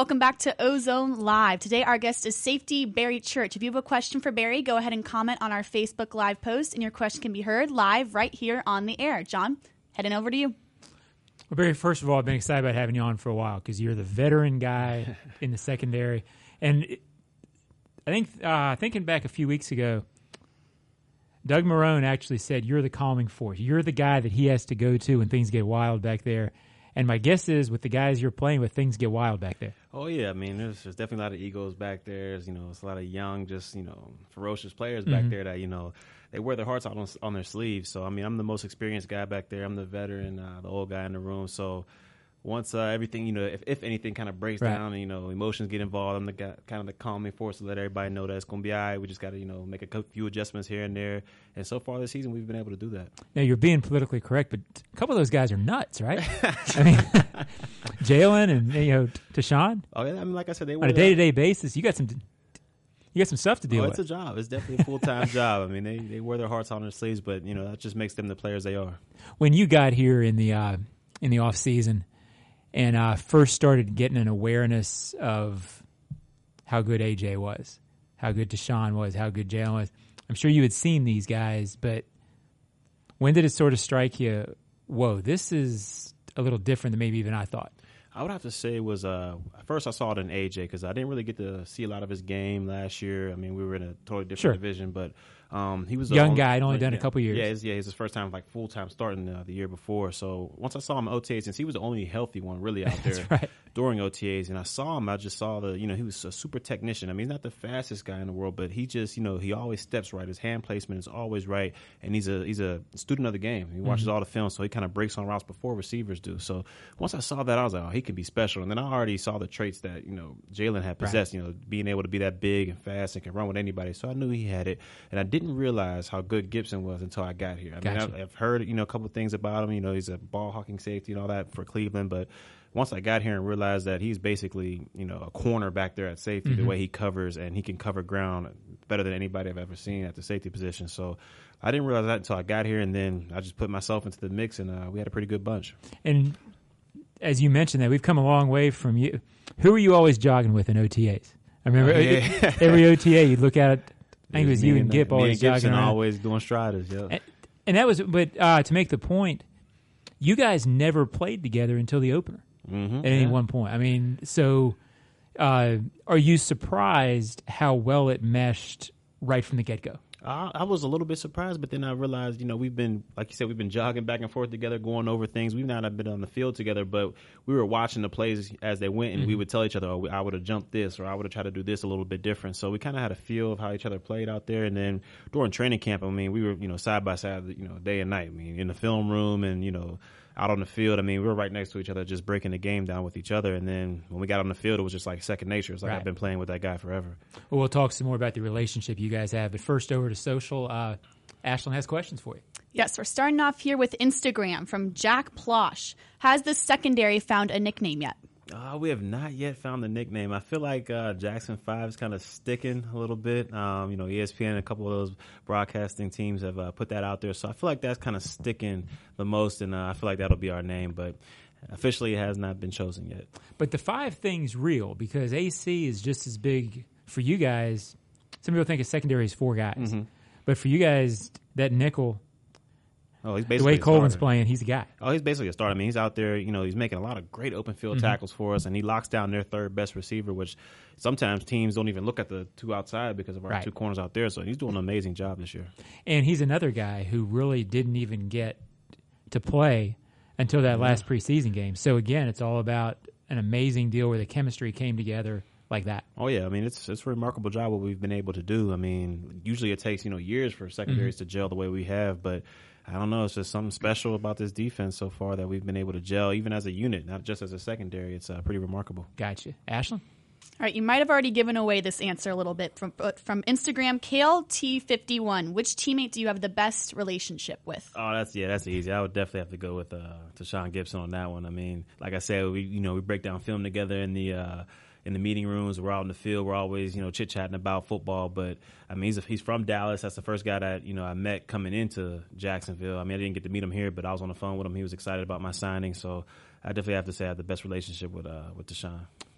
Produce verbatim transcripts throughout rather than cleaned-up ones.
Welcome back to Ozone Live. Today our guest is safety Barry Church. If you have a question for Barry, go ahead and comment on our Facebook Live post, and your question can be heard live right here on the air. John, heading over to you. Well, Barry, first of all, I've been excited about having you on for a while because you're the veteran guy in the secondary. And it, I think uh, thinking back a few weeks ago, Doug Marrone actually said you're the calming force. You're the guy that he has to go to when things get wild back there. And my guess is with the guys you're playing with, things get wild back there. Oh, yeah. I mean, there's, there's definitely a lot of egos back there. There's, you know, it's a lot of young, just, you know, ferocious players back mm-hmm. there that, you know, they wear their hearts out on, on their sleeves. So, I mean, I'm the most experienced guy back there. I'm the veteran, uh, the old guy in the room. So once uh, everything, you know, if, if anything kind of breaks right. down and, you know, emotions get involved, I'm the guy, kind of the calming force to let everybody know that it's going to be all right. We just got to, you know, make a few adjustments here and there. And so far this season, we've been able to do that. Now, you're being politically correct, but a couple of those guys are nuts, right? I mean, Jalen and, you know, Tashawn. Oh, yeah. I mean, like I said, they were on a day-to-day basis, you got some you got some stuff to deal oh, with. It's a job. It's definitely a full-time job. I mean, they, they wear their hearts on their sleeves, but, you know, that just makes them the players they are. When you got here in the uh, in the off-season, and uh, first started getting an awareness of how good A J was, how good Tashawn was, how good Jalen was. I'm sure you had seen these guys, but when did it sort of strike you, whoa, this is a little different than maybe even I thought? I would have to say it was, uh, first I saw it in A J because I didn't really get to see a lot of his game last year. I mean, we were in a totally different sure. division, but um, he was a young only, guy, had only like, done yeah, a couple years. Yeah, it's, yeah, it's his first time like full time starting uh, the year before. So once I saw him at O T As, since he was the only healthy one really out there right. during O T As, and I saw him, I just saw the, you know, he was a super technician. I mean, he's not the fastest guy in the world, but he just, you know, he always steps right. His hand placement is always right, and he's a he's a student of the game. He watches mm-hmm. all the film, so he kind of breaks on routes before receivers do. So once I saw that, I was like, oh, he can be special. And then I already saw the traits that, you know, Jalen had possessed, right. you know, being able to be that big and fast and can run with anybody. So I knew he had it, and I didn't realize how good Gibson was until I got here. I gotcha. mean, I've, I've heard, you know, a couple of things about him. You know, he's a ball hawking safety and all that for Cleveland, but once I got here and realized that he's basically, you know, a corner back there at safety, mm-hmm. the way he covers, and he can cover ground better than anybody I've ever seen at the safety position. So I didn't realize that until I got here, and then I just put myself into the mix, and uh, we had a pretty good bunch. And as you mentioned that, we've come a long way from you. Who were you always jogging with in O T As? I remember oh, yeah. every O T A you'd look at it. I think it was you and Gip always jogging around. Always doing striders, yeah. And, and that was, but uh, to make the point, you guys never played together until the opener mm-hmm, at any yeah. one point. I mean, so uh, are you surprised how well it meshed right from the get-go? I, I was a little bit surprised, but then I realized, you know, we've been, like you said, we've been jogging back and forth together, going over things. We've not been on the field together, but we were watching the plays as they went, and mm-hmm. we would tell each other, oh, I would have jumped this, or I would have tried to do this a little bit different. So we kind of had a feel of how each other played out there. And then during training camp, I mean, we were, you know, side by side, you know, day and night. I mean, in the film room and, you know, out on the field. I mean, we were right next to each other, just breaking the game down with each other. And then when we got on the field, it was just like second nature. It's like right. I've been playing with that guy forever. Well, we'll talk some more about the relationship you guys have. But first, over to social. Uh, Ashlyn has questions for you. Yes, we're starting off here with Instagram from Jack Plosh. Has the secondary found a nickname yet? Uh, we have not yet found the nickname. I feel like uh, Jackson five is kind of sticking a little bit. Um, you know, E S P N and a couple of those broadcasting teams have uh, put that out there. So I feel like that's kind of sticking the most, and uh, I feel like that'll be our name. But officially it has not been chosen yet. But the five thing's real because A C is just as big for you guys. Some people think a secondary is four guys. Mm-hmm. But for you guys, that nickel, oh, he's the way Colvin's playing, he's a guy. Oh, he's basically a starter. I mean, he's out there, you know, he's making a lot of great open field mm-hmm. tackles for us, and he locks down their third best receiver, which sometimes teams don't even look at the two outside because of our right. two corners out there. So he's doing an amazing job this year. And he's another guy who really didn't even get to play until that mm-hmm. last preseason game. So, again, it's all about an amazing deal where the chemistry came together like that. Oh yeah, I mean it's it's a remarkable job what we've been able to do. I mean, usually it takes, you know, years for secondaries mm-hmm. to gel the way we have, but I don't know, it's just something special about this defense so far that we've been able to gel even as a unit, not just as a secondary. It's uh, pretty remarkable. Gotcha. Ashlyn? All right, you might have already given away this answer a little bit from from Instagram. Kale T fifty-one. Which teammate do you have the best relationship with? Oh, that's yeah, that's easy. I would definitely have to go with uh, Tashawn Gibson on that one. I mean, like I said, we you know we break down film together in the uh, in the meeting rooms. We're out in the field. We're always you know chit chatting about football. But I mean, he's a, he's from Dallas. That's the first guy that you know I met coming into Jacksonville. I mean, I didn't get to meet him here, but I was on the phone with him. He was excited about my signing, so I definitely have to say I have the best relationship with uh, with Tashawn.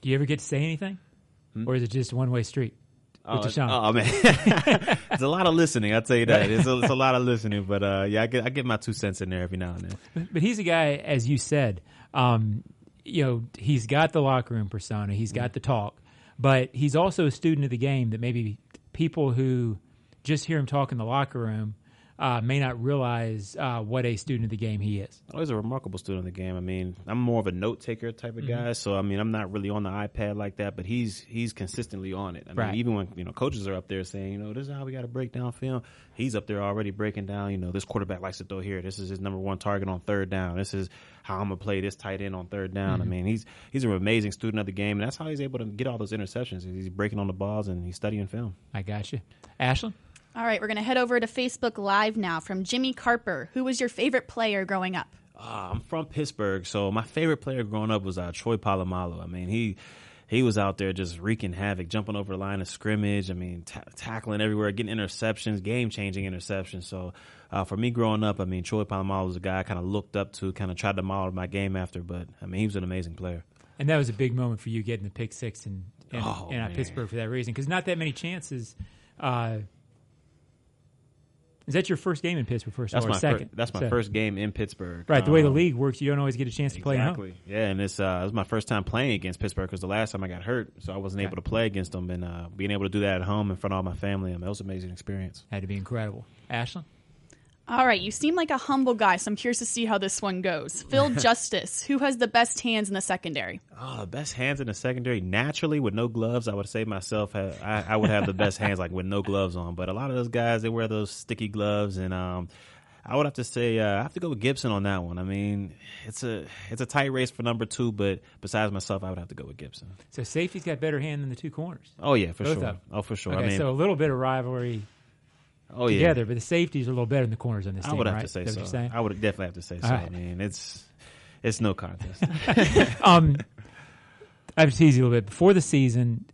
Do you ever get to say anything? Hmm? Or is it just a one-way street? Oh, oh man, it's a lot of listening. I'll tell you that. It's a, it's a lot of listening, but uh, yeah, I get I get my two cents in there every now and then. But, but he's a guy, as you said, um, you know, he's got the locker room persona, he's got the talk, but he's also a student of the game that maybe people who just hear him talk in the locker room uh, may not realize uh, what a student of the game he is. Oh, he's a remarkable student of the game. I mean, I'm more of a note taker type of guy, mm-hmm. so I mean, I'm not really on the iPad like that, but he's he's consistently on it. I right. mean, even when you know coaches are up there saying, you know, this is how we got to break down film, he's up there already breaking down. You know, this quarterback likes to throw here. This is his number one target on third down. This is how I'm gonna play this tight end on third down. Mm-hmm. I mean, he's he's an amazing student of the game, and that's how he's able to get all those interceptions. He's breaking on the balls and he's studying film. I got you, Ashlyn. All right, we're going to head over to Facebook Live now from Jimmy Carper. Who was your favorite player growing up? Uh, I'm from Pittsburgh, so my favorite player growing up was uh, Troy Polamalu. I mean, he he was out there just wreaking havoc, jumping over the line of scrimmage. I mean, ta- tackling everywhere, getting interceptions, game-changing interceptions. So uh, for me growing up, I mean, Troy Polamalu was a guy I kind of looked up to, kind of tried to model my game after. But, I mean, he was an amazing player. And that was a big moment for you getting the pick six in, in, oh, in uh, Pittsburgh for that reason, because not that many chances uh, – is that your first game in Pittsburgh, first that's or my second? Fir- that's my so, first game in Pittsburgh. Right, the way the league works, you don't always get a chance to exactly. play at home. Yeah, and it's uh, it was my first time playing against Pittsburgh because the last time I got hurt, so I wasn't okay. able to play against them. And uh, being able to do that at home in front of all my family, I mean, it was an amazing experience. Had to be incredible. Ashlyn? All right, you seem like a humble guy, so I'm curious to see how this one goes. Phil Justice, who has the best hands in the secondary? Oh, the best hands in the secondary. Naturally, with no gloves, I would say myself, I, I would have the best hands, like with no gloves on. But a lot of those guys, they wear those sticky gloves, and um, I would have to say uh, I have to go with Gibson on that one. I mean, it's a it's a tight race for number two, but besides myself, I would have to go with Gibson. So safety's got better hand than the two corners. Oh yeah, for Both sure. Of them. Oh for sure. Okay, I mean, so a little bit of rivalry. Oh together, yeah, but the safeties are a little better than the corners on this I team. would have right? to say That's so. I would definitely have to say so. Right. I mean, it's it's no contest. um, I have to tease you a little bit. Before the season,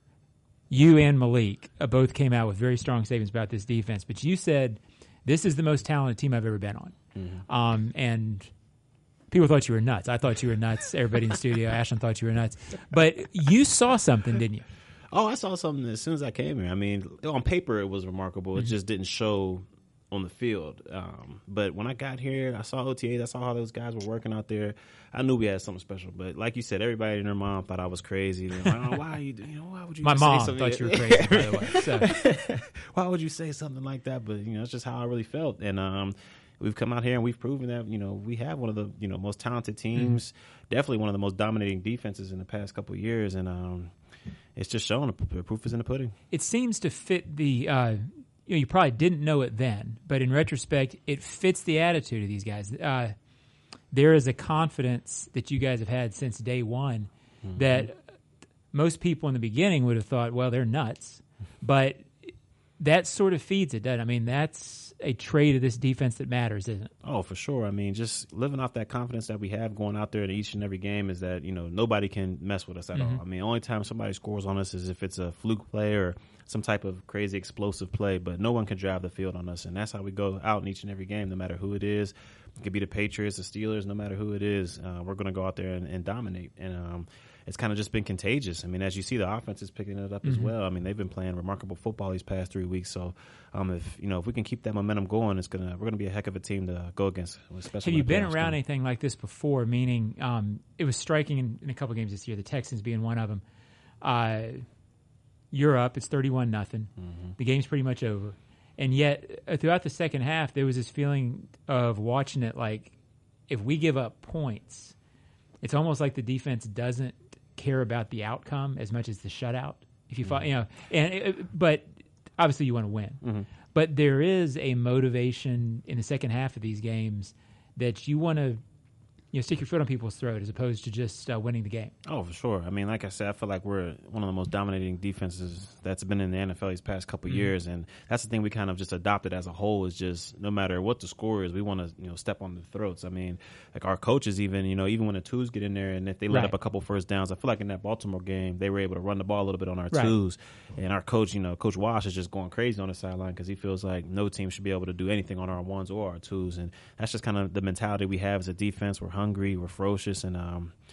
you and Malik uh, both came out with very strong statements about this defense, but you said this is the most talented team I've ever been on. Mm-hmm. Um, and people thought you were nuts. I thought you were nuts. Everybody in the studio, Ashlyn thought you were nuts. But you saw something, didn't you? Oh, I saw something as soon as I came here. I mean, on paper it was remarkable. It mm-hmm. just didn't show on the field. Um, but when I got here, I saw O T As. I saw how those guys were working out there. I knew we had something special. But like you said, everybody and their mom thought I was crazy. You know, oh, why are you? You know, why would you? My say mom something thought you were like crazy. By the way, so. Why would you say something like that? But you know, it's just how I really felt. And um, we've come out here and we've proven that you know we have one of the you know most talented teams. Mm-hmm. Definitely one of the most dominating defenses in the past couple of years. And um, it's just showing. The proof is in the pudding. It seems to fit the. Uh, you know, you probably didn't know it then, but in retrospect, it fits the attitude of these guys. Uh, there is a confidence that you guys have had since day one mm-hmm. that most people in the beginning would have thought, well, they're nuts, but that sort of feeds it, doesn't it? I mean, that's a trait of this defense that matters, isn't it? Oh, for sure. I mean, just living off that confidence that we have going out there in each and every game is that, you know, nobody can mess with us at mm-hmm. all. I mean, the only time somebody scores on us is if it's a fluke play or some type of crazy explosive play, but no one can drive the field on us. And that's how we go out in each and every game, no matter who it is. It could be the Patriots, the Steelers, no matter who it is. Uh, we're going to go out there and, and dominate. And um, it's kind of just been contagious. I mean, as you see, the offense is picking it up mm-hmm. as well. I mean, they've been playing remarkable football these past three weeks. So, um, if you know, if we can keep that momentum going, it's gonna we're gonna be a heck of a team to go against. Especially have you been around come. anything like this before? Meaning, um, it was striking in, in a couple games this year. The Texans being one of them. Uh, you're up. It's thirty-one nothing. Mm-hmm. The game's pretty much over, and yet uh, throughout the second half, there was this feeling of watching it like if we give up points, it's almost like the defense doesn't care about the outcome as much as the shutout. If you, mm-hmm. you know, and it, but obviously you want to win. Mm-hmm. But there is a motivation in the second half of these games that you want to, you know, stick your foot on people's throat as opposed to just uh, winning the game. Oh, for sure. I mean, like I said, I feel like we're one of the most dominating defenses that's been in the N F L these past couple of mm-hmm. years, and that's the thing we kind of just adopted as a whole is just no matter what the score is, we want to, you know, step on the throats. I mean, like our coaches even, you know, even when the twos get in there and if they let right. up a couple first downs, I feel like in that Baltimore game, they were able to run the ball a little bit on our right. twos, and our coach, you know, Coach Wash is just going crazy on the sideline because he feels like no team should be able to do anything on our ones or our twos, and that's just kind of the mentality we have as a defense. We're hungry, we're ferocious. And um,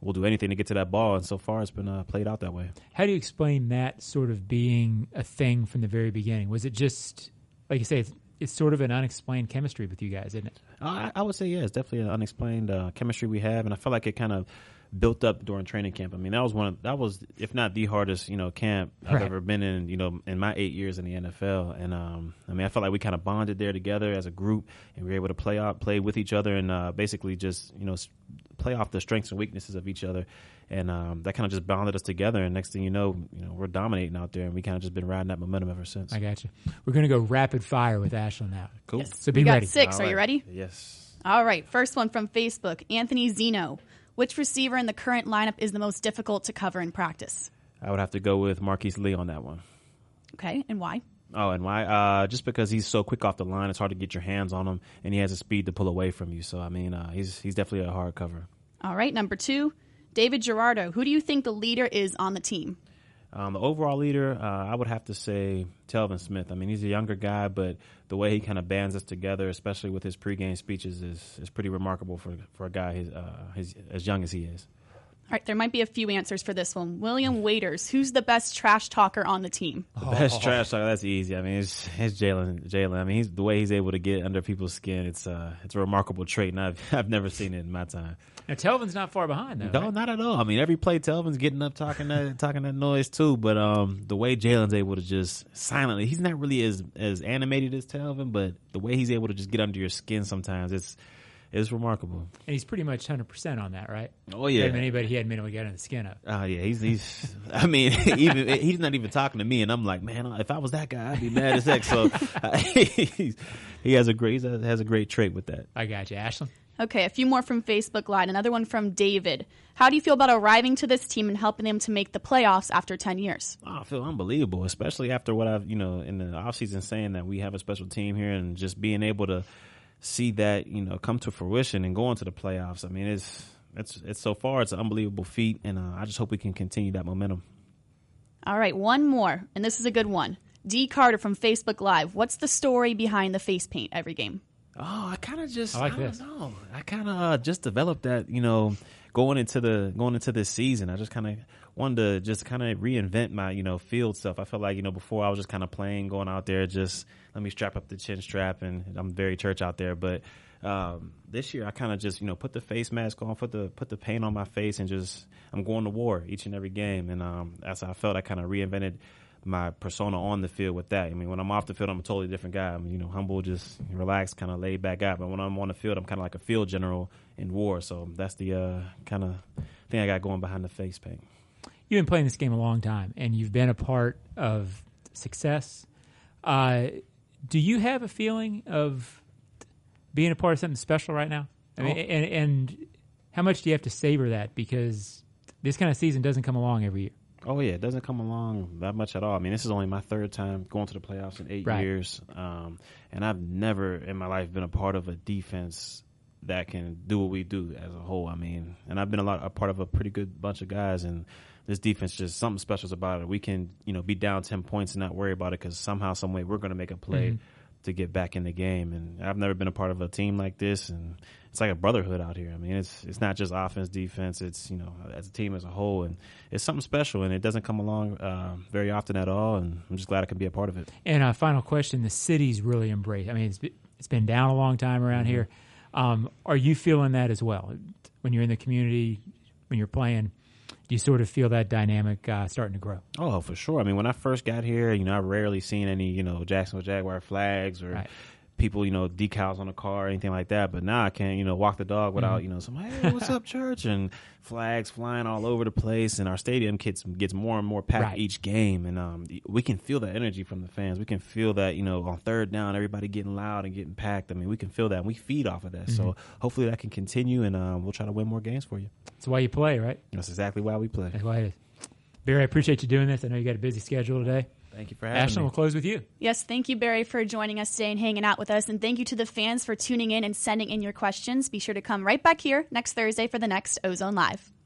we'll do anything to get to that ball. And so far, it's been uh, played out that way. How do you explain that sort of being a thing from the very beginning? Was it just, like you say, it's, it's sort of an unexplained chemistry with you guys, isn't it? I, I would say, yeah, it's definitely an unexplained uh, chemistry we have, and I feel like it kind of built up during training camp. I mean, that was one of, that was, if not the hardest, you know, camp I've Right. ever been in, you know, in my eight years in the N F L. And, um, I mean, I felt like we kind of bonded there together as a group, and we were able to play out, play with each other, and uh, basically just, you know, s- play off the strengths and weaknesses of each other. And um, that kind of just bonded us together. And next thing you know, you know, we're dominating out there, and we kind of just been riding that momentum ever since. I got you. We're going to go rapid fire with Ashlyn now. Cool. Yes. So be we got ready. six. All Are you right. ready? Yes. All right. First one from Facebook. Anthony Zeno. Which receiver in the current lineup is the most difficult to cover in practice? I would have to go with Marquise Lee on that one. Okay. And why? Oh, and why? Uh, just because he's so quick off the line, it's hard to get your hands on him, and he has a speed to pull away from you. So, I mean, uh, he's he's definitely a hard cover. All right. Number two, David Gerardo. Who do you think the leader is on the team? Um, the overall leader, uh, I would have to say Telvin Smith. I mean, he's a younger guy, but the way he kind of bands us together, especially with his pregame speeches, is is pretty remarkable for for a guy his, uh, his, as young as he is. All right. There might be a few answers for this one. William Waiters. Who's the best trash talker on the team? The best trash talker, that's easy. I mean, it's, it's Jalen. Jalen. I mean, he's the way he's able to get under people's skin. It's uh, it's a remarkable trait, and I've I've never seen it in my time. Now, Telvin's not far behind, though. No, right? not at all. I mean, every play, Telvin's getting up, talking that, talking that noise too. But um, the way Jalen's able to just silently, he's not really as as animated as Telvin, but the way he's able to just get under your skin sometimes, it's it's remarkable. And he's pretty much one hundred percent on that, right? Oh yeah, Better than anybody he hadn't been able to get under the skin of. Oh yeah, he's he's. I mean, even he's not even talking to me, and I'm like, man, if I was that guy, I'd be mad as heck. So uh, he's, he has a great he has a great trait with that. I got you. Ashlyn? Okay, a few more from Facebook Live. Another one from David. How do you feel about arriving to this team and helping them to make the playoffs after ten years? Oh, I feel unbelievable, especially after what I've, you know, in the offseason saying that we have a special team here, and just being able to see that, you know, come to fruition and go into the playoffs. I mean, it's it's it's so far, it's an unbelievable feat, and uh, I just hope we can continue that momentum. All right, one more, and this is a good one. D. Carter from Facebook Live. What's the story behind the face paint every game? Oh, I kind of just I like I this. don't know. I kind of uh, just developed that, you know, going into the going into this season. I just kind of wanted to just kind of reinvent my, you know, field stuff. I felt like, you know, before I was just kind of playing, going out there, just let me strap up the chin strap, and I'm very church out there. But um, this year, I kind of just, you know, put the face mask on, put the put the paint on my face, and just I'm going to war each and every game. And um, that's how I felt. I kind of reinvented my persona on the field with that. I mean, when I'm off the field, I'm a totally different guy. I'm, you know, humble, just relaxed, kind of laid back guy. But when I'm on the field, I'm kind of like a field general in war. So that's the uh, kind of thing I got going behind the face paint. You've been playing this game a long time, and you've been a part of success. Uh, do you have a feeling of being a part of something special right now? I mean, Oh. and, and how much do you have to savor that? Because this kind of season doesn't come along every year. Oh, yeah, it doesn't come along that much at all. I mean, this is only my third time going to the playoffs in eight Right. years. Um, and I've never in my life been a part of a defense that can do what we do as a whole. I mean, and I've been a lot a part of a pretty good bunch of guys, and this defense, just something special about it. We can, you know, be down ten points and not worry about it, because somehow, some way, we're going to make a play Mhm. to get back in the game. And I've never been a part of a team like this, and it's like a brotherhood out here. I mean, it's it's not just offense, defense. It's, you know, as a team as a whole, and it's something special, and it doesn't come along uh, very often at all. And I'm just glad I can be a part of it. And a final question: the city's really embraced. I mean, it's been, it's been down a long time around here. Um, are you feeling that as well when you're in the community, when you're playing? Do you sort of feel that dynamic uh, starting to grow? Oh, for sure. I mean, when I first got here, you know, I rarely seen any, you know, Jacksonville Jaguar flags or Right. people, you know, decals on the car or anything like that. But now I can't, you know, walk the dog without, Mhm. you know, some, hey, what's up, church? And flags flying all over the place. And our stadium gets, gets more and more packed Right. each game. And um, we can feel that energy from the fans. We can feel that, you know, on third down, everybody getting loud and getting packed. I mean, we can feel that, and we feed off of that. So hopefully that can continue, and um, we'll try to win more games for you. That's why you play, right? That's exactly why we play. That's why it is. Barry, I appreciate you doing this. I know you got a busy schedule today. Thank you for having Ashlyn, me. we'll close with you. Yes, thank you, Barry, for joining us today and hanging out with us. And thank you to the fans for tuning in and sending in your questions. Be sure to come right back here next Thursday for the next Ozone Live.